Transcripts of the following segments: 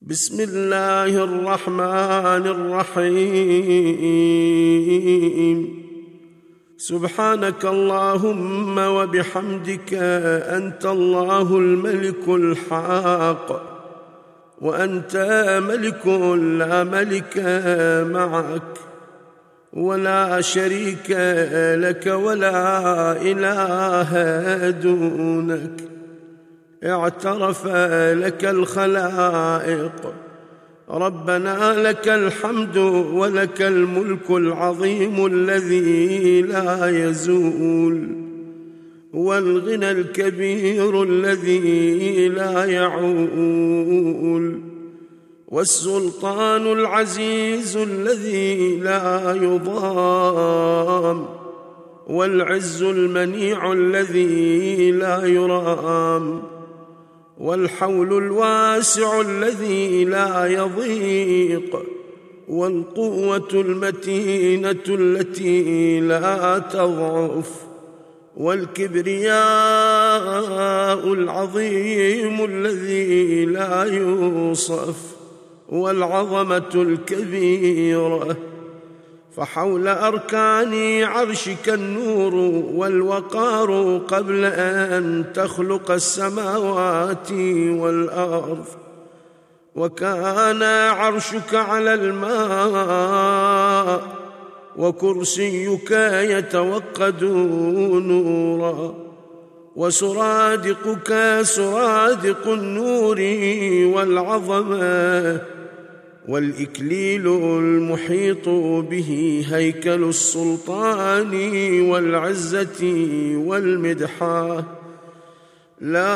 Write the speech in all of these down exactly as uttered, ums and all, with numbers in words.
بسم الله الرحمن الرحيم. سبحانك اللهم وبحمدك أنت الله الملك الحق، وأنت ملك لا ملك معك ولا شريك لك ولا إله دونك. اعترف لك الخلائق. ربنا لك الحمد ولك الملك العظيم الذي لا يزول، والغنى الكبير الذي لا يعول، والسلطان العزيز الذي لا يضام، والعز المنيع الذي لا يرام، والحول الواسع الذي لا يضيق، والقوة المتينة التي لا تضعف، والكبرياء العظيم الذي لا يوصف، والعظمة الكبيرة. فحول أركان عرشك النور والوقار قبل أن تخلق السماوات والأرض، وكان عرشك على الماء، وكرسيك يتوقد نورا، وسرادقك سرادق النور والعظمة، والإكليل المحيط به هيكل السلطان والعزة والمدحة. لا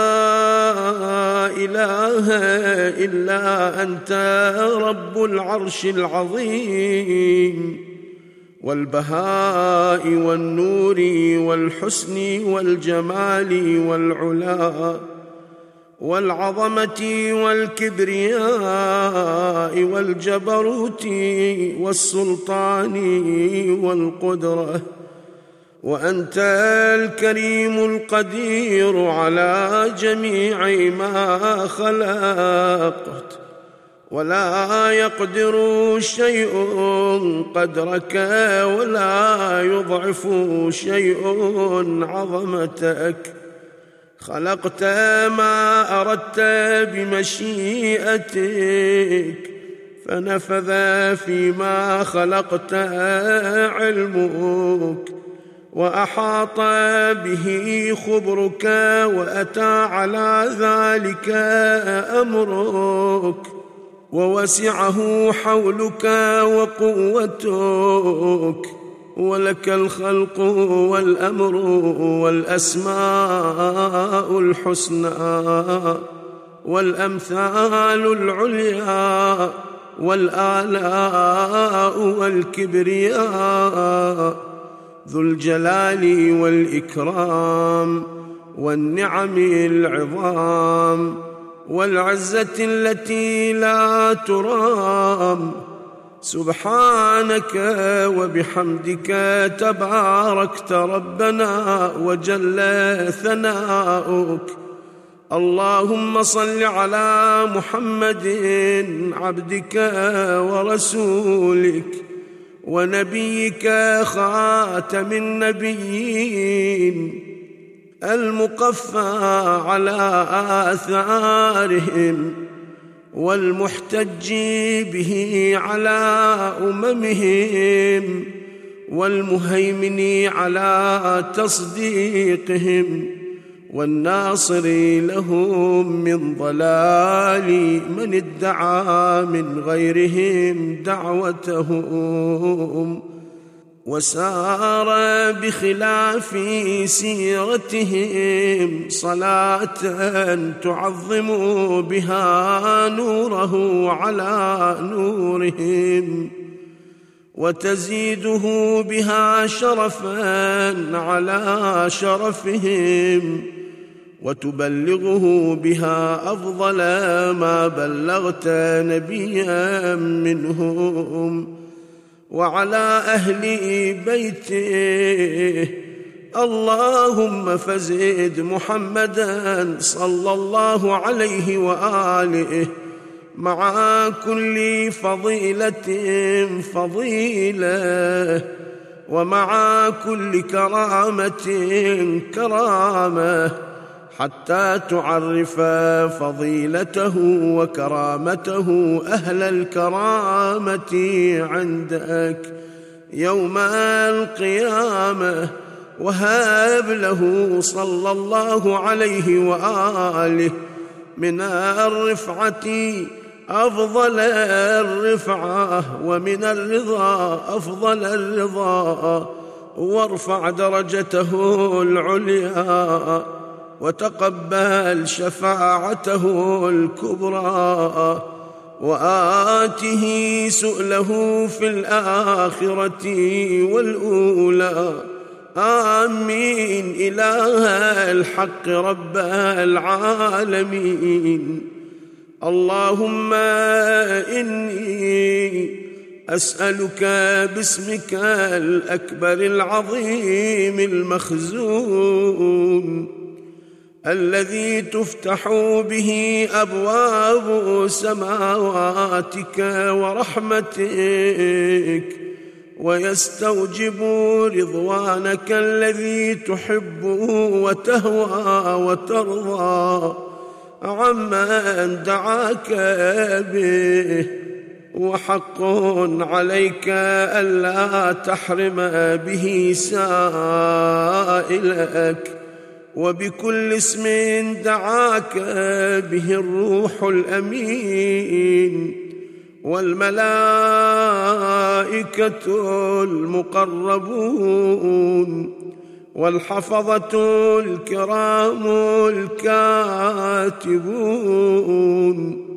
إله إلا أنت رب العرش العظيم، والبهاء والنور والحسن والجمال والعلا والعظمة والكبرياء والجبروت والسلطان والقدرة. وأنت الكريم القدير على جميع ما خلقت، ولا يقدر شيء قدرك، ولا يضعف شيء عظمتك. خلقت ما أردت بمشيئتك، فنفذ فيما خلقت علمك، وأحاط به خبرك، وأتى على ذلك أمرك، ووسعه حولك وقوتك. ولك الخلق والأمر والأسماء الحسنى والأمثال العليا والآلاء والكبرياء، ذو الجلال والإكرام والنعم العظام، والعزة التي لا ترام. سبحانك وبحمدك تباركت ربنا وجل ثناؤك. اللهم صل على محمد عبدك ورسولك ونبيك خاتم النبيين، المقفى على آثارهم، والمحتج به على أممهم، والمهيمن على تصديقهم، والناصر لهم من ضلال من ادعى من غيرهم دعوتهم، وسار بخلاف سيرتهم صلاة تعظم بها نوره على نورهم، وتزيده بها شرفا على شرفهم، وتبلغه بها أفضل ما بلغت نبيا منهم، وعلى أهل بيته. اللهم فزد محمدا صلى الله عليه وآله مع كل فضيلة فضيلة، ومع كل كرامة كرامة، حتى تعرف فضيلته وكرامته أهل الكرامة عندك يوم القيامة. وهب له صلى الله عليه وآله من الرفعة أفضل الرفعة، ومن الرضا أفضل الرضا، وارفع درجته العليا، وتقبل شفاعته الكبرى، وآته سؤله في الآخرة والأولى. آمين. إله الحق رب العالمين. اللهم إني أسألك باسمك الأكبر العظيم المخزون الذي تفتح به أبواب سماواتك ورحمتك، ويستوجب رضوانك الذي تحب وتهوى وترضى عمن دعاك به. وحق عليك ألا تحرم به سائلك، وبكل اسم دعاك به الروح الأمين والملائكة المقربون والحفظة الكرام الكاتبون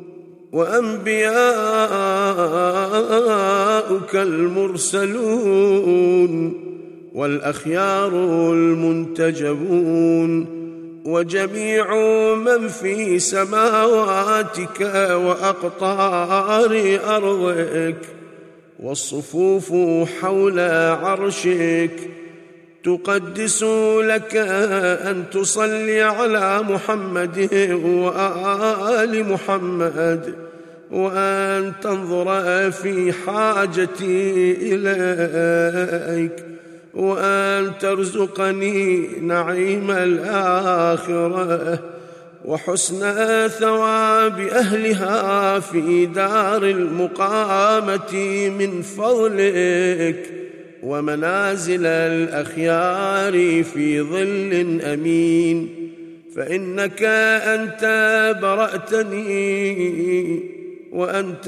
وأنبياؤك المرسلون والأخيار المنتجبون، وجميع من في سماواتك وأقطار أرضك، والصفوف حول عرشك، تقدس لك أن تصلي على محمد وآل محمد، وأن تنظر في حاجتي إليك، وأن ترزقني نعيم الآخرة وحسن ثواب أهلها في دار المقامة من فضلك، ومنازل الأخيار في ظل أمين. فإنك أنت برأتني وأنت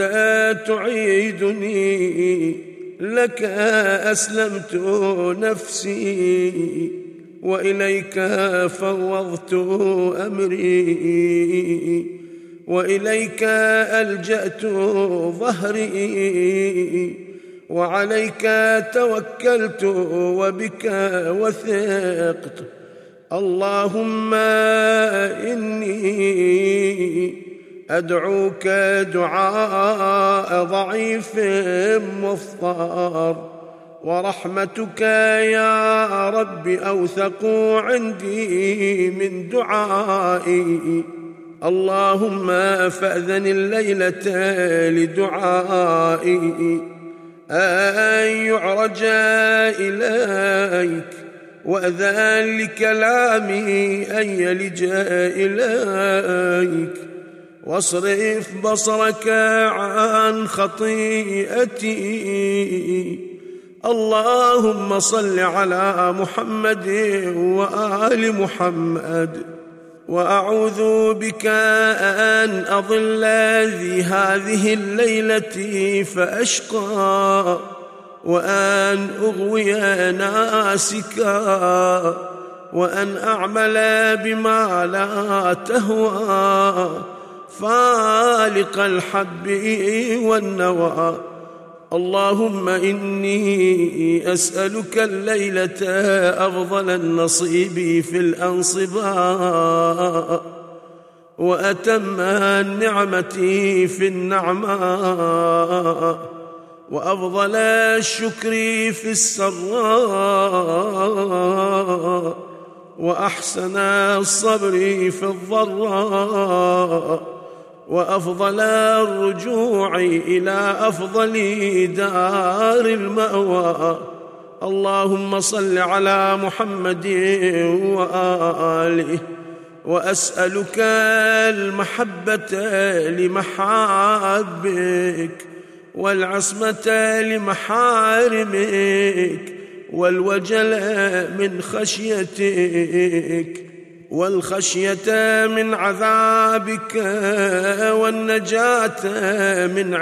تعيدني، لك أسلمت نفسي وإليك فوضت أمري، وإليك ألجأت ظهري، وعليك توكلت وبك وثقت. اللهم إني أدعوك دعاء ضعيف مضطر، ورحمتك يا رب أوثق عندي من دعائي. اللهم فأذن الليلة لدعائي أن يعرج إليك، وأذن لكلامي أن يلج إليك، واصرف بصرك عن خطيئتي. اللهم صل على محمد وآل محمد. وأعوذ بك أن أضل ذي هذه الليلة فأشقى، وأن أغوي ناسكا، وأن أعمل بما لا تهوى، فالق الحب والنوى. اللهم إني أسألك الليلة أفضل النصيب في الأنصباء، وأتم النعمة في النعماء، وأفضل الشكر في السراء، وأحسن الصبر في الضراء، وأفضل الرجوع إلى أفضل دار المأوى. اللهم صل على محمد وآله، وأسألك المحبة لمحابك، والعصمة لمحارمك، والوجل من خشيتك، والخشية من عذابك، والنجاة من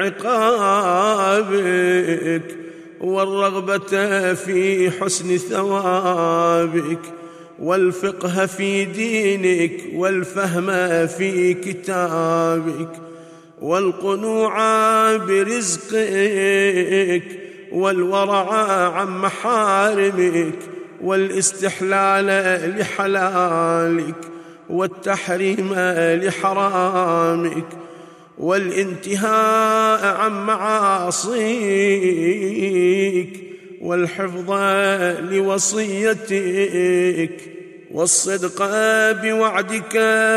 عقابك، والرغبة في حسن ثوابك، والفقه في دينك، والفهم في كتابك، والقنوع برزقك، والورع عن محارمك، والاستحلال لحلالك، والتحريم لحرامك، والانتهاء عن معاصيك، والحفظ لوصيتك، والصدق بوعدك،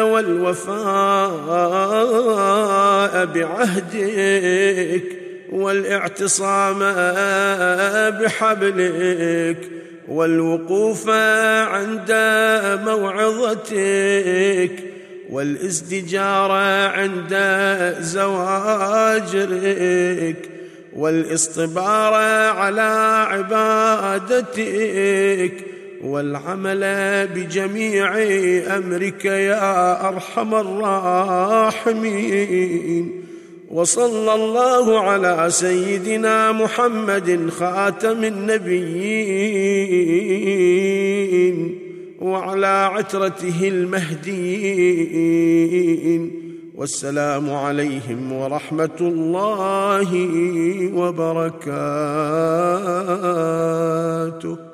والوفاء بعهدك، والاعتصام بحبلك، والوقوف عند موعظتك، والازدجار عند زواجرك، والاصطبار على عبادتك، والعمل بجميع أمرك يا أرحم الراحمين. وصلى الله على سيدنا محمد خاتم النبيين، وعلى عترته المهديين، والسلام عليهم ورحمة الله وبركاته.